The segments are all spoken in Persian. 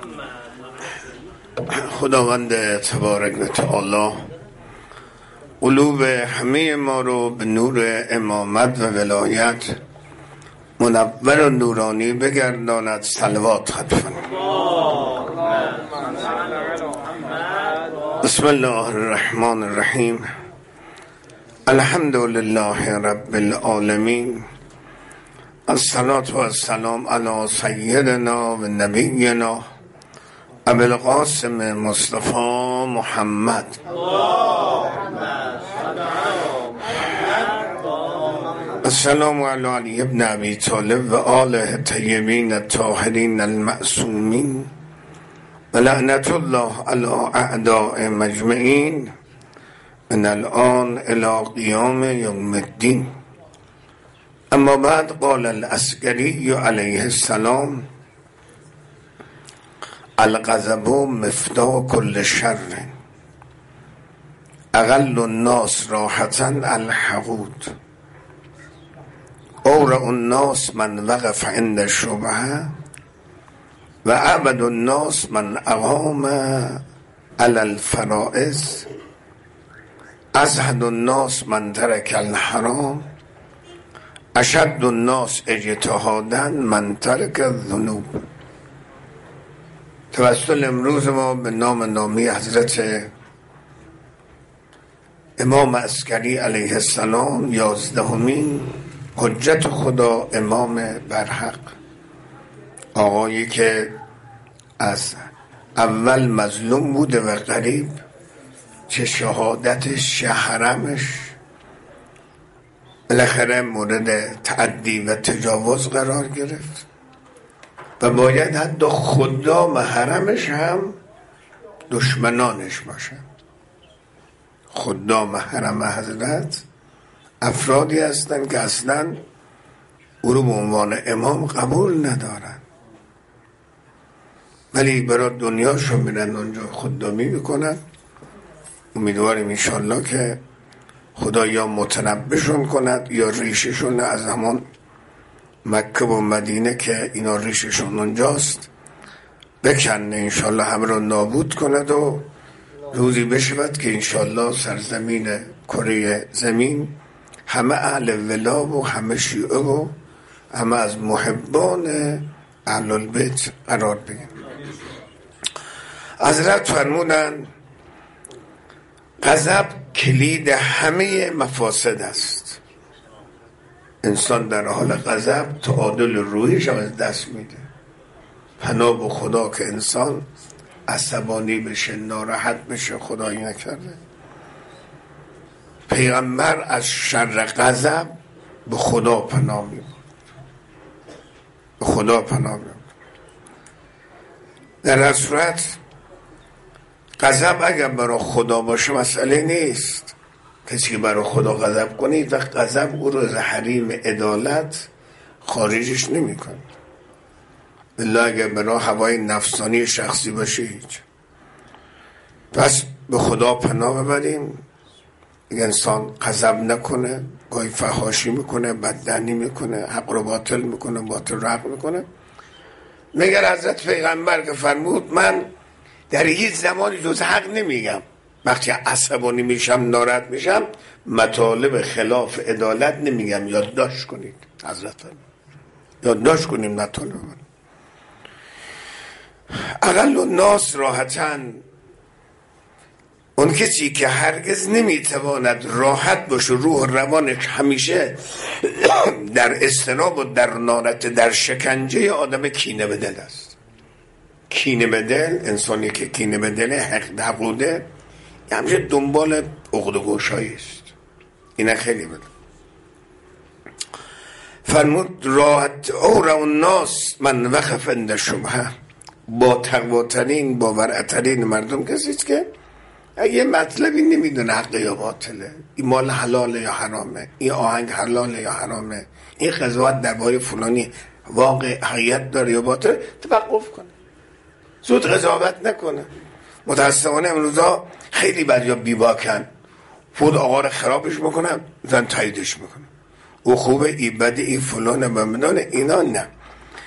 خداوند تبارک و تعالی قلوب همه ما رو به نور امامت و ولایت منور و نورانی بگرداند. صلوات خطفن. بسم الله الرحمن الرحیم. الحمد لله رب العالمین. الصلاة و السلام علی سیدنا و نبینا ابی القاسم مصطفی محمد. السلام علی علی ابن ابی طالب و آله طیبین الطاهرین المعصومین و لعنت الله علی اعداء مجمعین من الان الی قیام یوم الدین. اما بعد قال العسکری علیه السلام: الغضب مفتاح كل شر، اقل الناس راحة الحقود، اورع الناس من وقف عند الشبهه و اعبد الناس من اقام علی الفرائض، ازهد الناس من ترک الحرام، اشد الناس اجتهادا من ترک الذنوب. توسل امروز ما به نامی حضرت امام عسکری علیه السلام، 11مین حجت خدا امام برحق، آقایی که از اول مظلوم بوده و غریب، چه شهادتش چه حرمش بالاخره مورد تعدی و تجاوز قرار گرفت و باید حتی خدام حرمش هم دشمنانش باشن. خدام حرم حضرت افرادی هستن که اصلا او رو به عنوان امام قبول ندارن، ولی برای دنیاشون میرن اونجا خدامی میکنن. امیدواریم انشالله که خدا یا متنبشون کند یا ریششون از همان مکه و مدینه که اینا ریششون اونجاست بکنه، انشالله همه رو نابود کند و روزی بشود که انشالله سرزمین کره زمین همه اهل ولا و همه شیعه و همه از محبان اهل البیت قرار بگیرن. حضرت فرمودن غضب کلید همه مفاسد است. انسان در حال غضب تعادل روحیش هم از دست میده. پناه به خدا که انسان عصبانی بشه، ناراحت بشه، خدایی نکرده. پیغمبر از شر غضب به خدا پناه میبرد، به خدا پناه میبرد. در هر صورت غضب اگر برای خدا باشه مسئله نیست. کسی که برای خدا غضب کنه یک وقت غضب او رو از حریم عدالت خارجش نمی کنه. بالله اگر برای هوای نفسانی شخصی باشه هیچ. پس به خدا پناه ببریم. یک انسان غضب نکنه، گاهی فحاشی میکنه، بددهنی میکنه، حق رو باطل میکنه، باطل رو حق میکنه. مگر حضرت پیغمبر که فرمود من در هیچ زمانی جز حق نمیگم، وقتی عصبانی میشم ناراحت میشم مطالب خلاف عدالت نمیگم. یادداشت کنید حضرت، یادداشت کنیم مطالب. اقل الناس راحتاً، اون کسی که هرگز نمیتواند راحت باشه، روح و روانش همیشه در اضطراب و در نارت، در شکنجه، آدم کینه به دل است. کینه به دل، انسانی که کینه به دل حق بوده همیشه دنبال عقده گشایی است. اینه خیلی بده. فرمود راحت اورع الناس من وقف عند شبهه، با تقواترین باورعترین مردم کسی است که یه مطلبی نمیدونه حق یا باطله، این مال حلاله یا حرامه، این آهنگ حلاله یا حرامه، این قضاوت درباره فلانی واقع حقیقت داره یا باطل، توقف کنه، زود قضاوت نکنه. متاسفانه امروزا خیلی بعضیا بیباکن، خود آقا رو خرابش میکنن، زن تاییدش میکنن، او خوبه، ای بده، ای فلانه، بمدانه، اینا نه.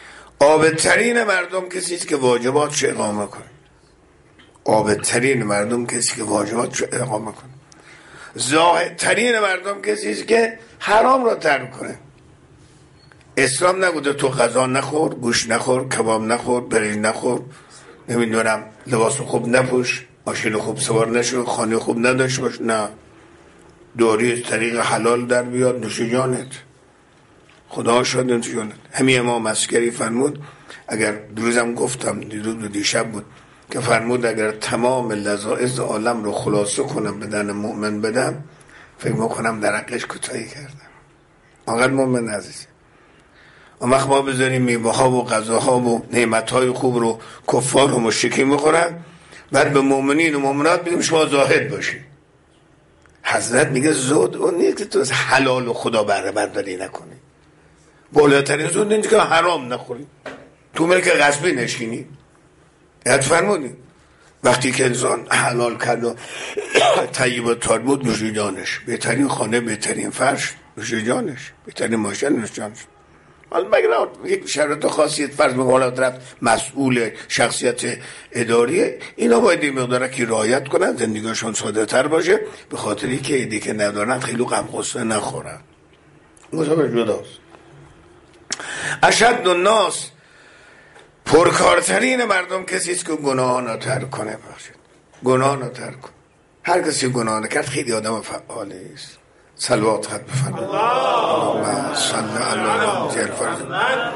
عابدترین مردم کسی است که واجبات رو اقامه کنه. عابدترین مردم کسی که واجبات رو اقامه کنه. زاهدترین مردم کسی است که حرام را ترک کنه. اسلام نگوده تو غذا نخور، گوشت نخور، کباب نخور، برنج نخور، نمیدونم لباس خوب نپوش، ماشین خوب سوار نشو، خانه خوب نداشت باش. نه، دوری طریق حلال در بیاد، نوش جانت، خدا شاد نوش جانت. همین امام عسکری فرمود، اگر دیروزم گفتم، دیشب بود که فرمود اگر تمام لذائذ عالم رو خلاصه کنم بدن مؤمن بدم، فکر میکنم در حقش کوتاهی کردم. انقدر مؤمن عزیز. اون وقت ما بذاریم میوه ها و غذاها و نعمت های خوب رو کفار و مشرکین میخورن، بعد به مؤمنین و مؤمنات بگیم شما زاهد باشید. حضرت میگه زهد اون نیست که تو از حلال و خدا بهره برداری نکنی. بالاترین زهد نیست که حرام نخوری، تو ملک غصبی نشینی. یاد فرمودیم وقتی که انسان حلال کرد و طیب و طاهر بود، نوش جانش. بهترین خانه، بهترین فرش، نوش جانش. بهترین ماشین، نوش جانش. حالا مگر یک شرط خاصیت فرض می‌کنه طرف مسئول شخصیت اداریه، اینا باید این مقدار که رعایت کنن، زندگیشون ساده تر باشه، به خاطری که ایدی که ندارن خیلی غم غصه نخورن. مصابه جداست. اشد الناس، پرکارترین مردم کسی است که گناه نترک کنه. باشید گناه نترک کن. هر کسی گناه نکرد خیلی آدم فعالی است. صلوات خط بفرمایید. اللهم صل علی محمد.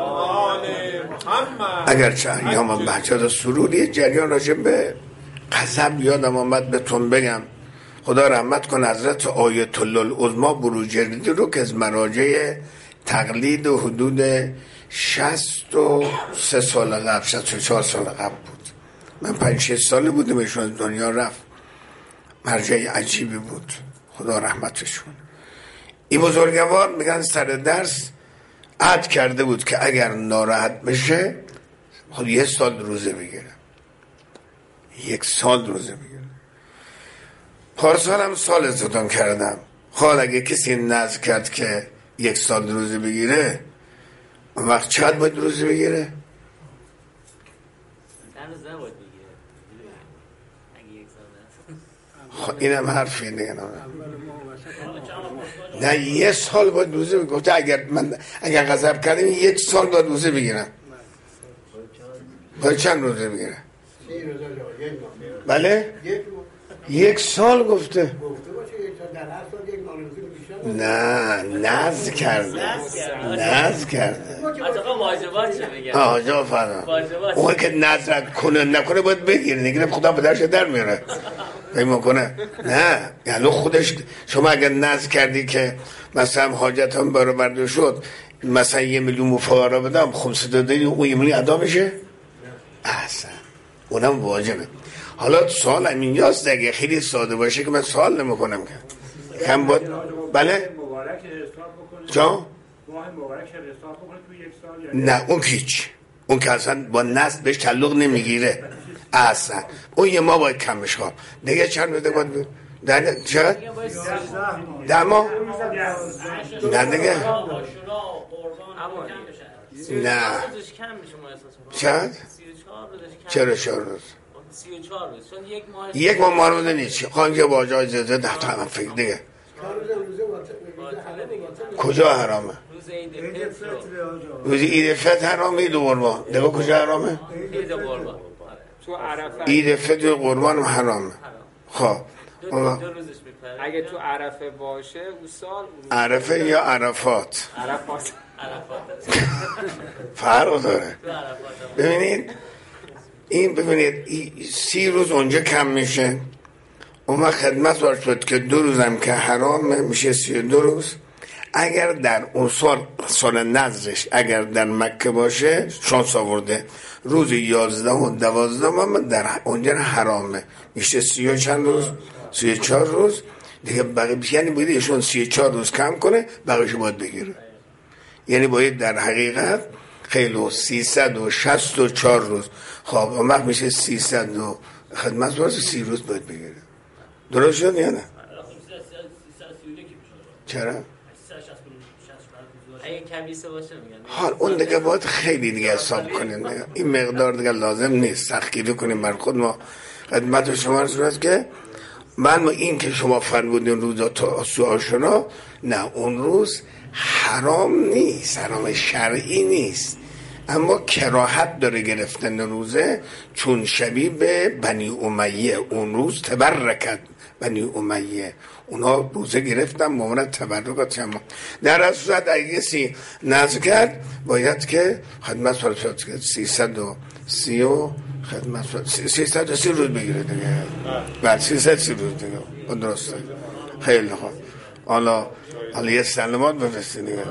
اگرچه ایام مهجد سروری جریان راجع به غضب یادم آمد بهتون بگم. خدا رحمت کن حضرت آیت الله العظما بروجردی رو که از مراجع تقلید و حدود 63 سال قبل، 64 سال قبل بود. من 5-6 ساله بودم ایشون از دنیا رفت. مرجع عجیبی بود، خدا رحمتشون. این بزرگوار میگن سر درس عهد کرده بود که اگر ناراحت بشه خود 1 سال روزه بگیره. 1 سال روزه بگیره. پارسال هم سال ازدان کردم. حال اگه کسی نذر کرد که 1 سال روزه بگیره، اون وقت چقدر باید روزه بگیره؟ خب اینم حرفی دیگه. نه 1 سال باید روزه بگیره. گفته اگر غضب کردیم 1 سال باید روزه بگیرم. باید چند روزه بگیره؟ بله؟ 1 سال گفته. نه نذر کرده. نذر کرده. واجبات چه بگم؟ آجا فرام. اون که نذر کنه نکنه باید بگیره. نگیره خدا پدرش در میاره. فهم میکنه نه، یعنی خودش. شما اگر نذر کردی که مثلا حاجت هم برآورده شد، مثلا 1 میلیون فقرا بدم، خمسه دادی، اون 1 میلیون ادا میشه؟ احسن، اونم واجبه. حالا سوال اینجاست دیگه، خیلی ساده باشه که من سوال نمیکنم که کم بود. بله؟ جا؟ نه اون هیچ، اون که اصلا با نسل بهش تعلق نمیگیره اصلا. اون 1 ماه باید کمش کنم دیگه. چند روزه باید در چقدر؟ 10 ماه؟ نه دیگه نه. چند؟ چرا 4 روز؟ 34 روز، چون 1 ماه 1 ماه مارموده نیست. خواهیم که با جای زده ده تا هم فکر دیگه. کجا حرامه؟ روز عید فطر حرامه، عید قربان دیگه کجا حرامه؟ عید فطر و قربان هم حرامه. خب اگه تو عرفه باشه اون سال عرفه یا عرفات؟ عرفات فرق داره. ببینید این، ببینید 30 روز اونجا کم میشه، اون وقت خدمت وارد شد که 2 روزم که حرامه میشه 32 روز. اگر در اون سال نذرش اگر در مکه باشه، شانس آورده روز 11 و 12 هم در اونجا حرامه، میشه 30 و چند روز، 34 روز دیگه. بقیه یعنی باید ایشون 34 روز کم کنه، بقیه‌شو باید بگیره. یعنی باید در حقیقت خیلی 364 روز. خب اون وقت میشه 300 و خدمت واسه 30 روز باید بگیره. درست شد یا نه؟ چرا؟ اگه کبیسه باشه میگن حال اون دیگه باید خیلی دیگه حساب کنیم، این مقدار دیگه لازم نیست سختگیری کنیم بر خود. ما خدمت شما رسول است که من این که شما فرمودین روزا تاسوع عاشورا، نه اون روز حرام نیست، حرام شرعی نیست، اما کراهت داره گرفتن روزه، چون شبیه به بنی امیه اون روز تبرکت بنی امیه، اونا روزه گرفتن مورد تبرکات. اما در از صورت اگه کسی نذر کرد باید که خدمت فرشاد 330 خدمت 330 روز بگیره دیگه. بعد 330 روز دیگه درسته. خیلی خوب. حالا یه سلامات بفرستید دیگه.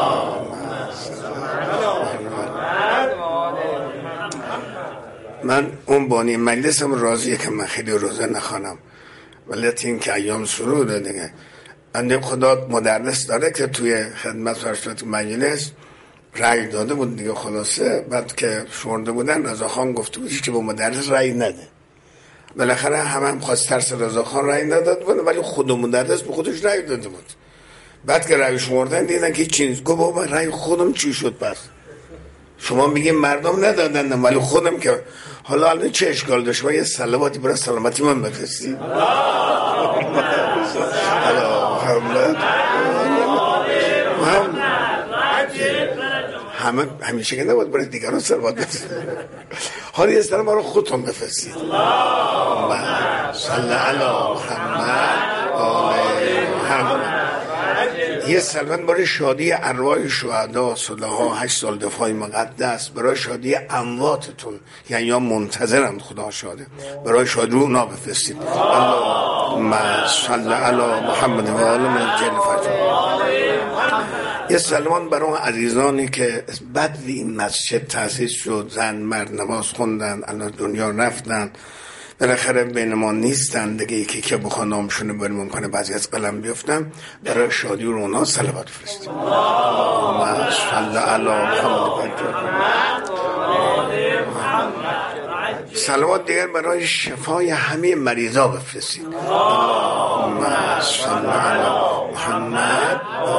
من اون بانی مجلسم راضیه که من خیلی روزه نخوانم، ولی این که ایام سروده دیگه. انده خدا مدرس داره که توی خدمت فرشاد مجلس رأی داده بود دیگه. خلاصه بعد که شورده بودن رضاخان گفته بود که با مدرس رأی نده. بالاخره هم خواست ترس رضاخان رأی نداد بود، ولی خود مدرس به خودش رأی داده بود. بعد که رأی شمردن دیدن که چیز گفت بابا رأی خودم چی شد؟ پس شما میگه مردم ندادن ولی خودم که حالا الان چه اشکال داشت؟ یه صلواتی برای سلامتی من بفرستی. همیشه که نباید برای دیگران صلوات بفرستید، حالا یه سلام برای خودتون بفرستید. صلی علی محمد آل محمد. یه سلام برای شادی ارواح شهدا صلحا 8 سال دفاع مقدس، برای شادی امواتتون، یعنی یا منتظرند خدا شاده، برای شادی اونا بفرستید. اللهم صل علی محمد و آل محمد. یه سلمان برای اون عزیزانی که بعد این مسجد تأسیس شد، زن مرد نماز خوندن، الان دنیا رفتن، بالاخره بین ما نیستن دیگه، یکی که بخواه نامشونه بری ممکنه بعضی از قلم بیفتن، برای شادی رو اونا صلوات فرستیم. اللهم صل علی محمد. صلوات دیگر برای شفای همه مریضا بفرستید. اللهم صل علی محمد.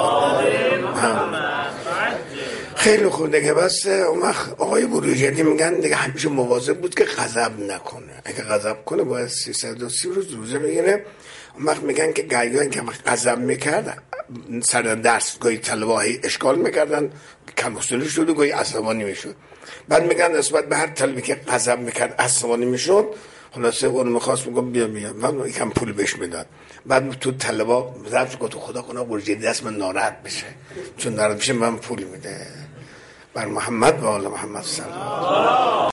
خیلی خوب دیگه. بس اون وقت آقای بروجردی میگن دیگه همیشه مواظب بود که غضب نکنه، اگه غضب کنه باید 330 روز روزه بگیره. اون وقت میگن که گاهی که غضب میکرد سر درس گاهی طلبه اشکال میکردن، کم حوصله شد و گاهی عصبانی میشد. بعد میگن نسبت به هر طلبی که غضب میکرد عصبانی میشد، خلاصه اون میخواست میگم بیا من یکم پول بهش میداد. بعد تو طلبه ضبط گفت خدا کنه بروجردی دست من ناراحت بشه، چون ناراحت بشه من پول میده. بر محمد و آل محمد صلی الله.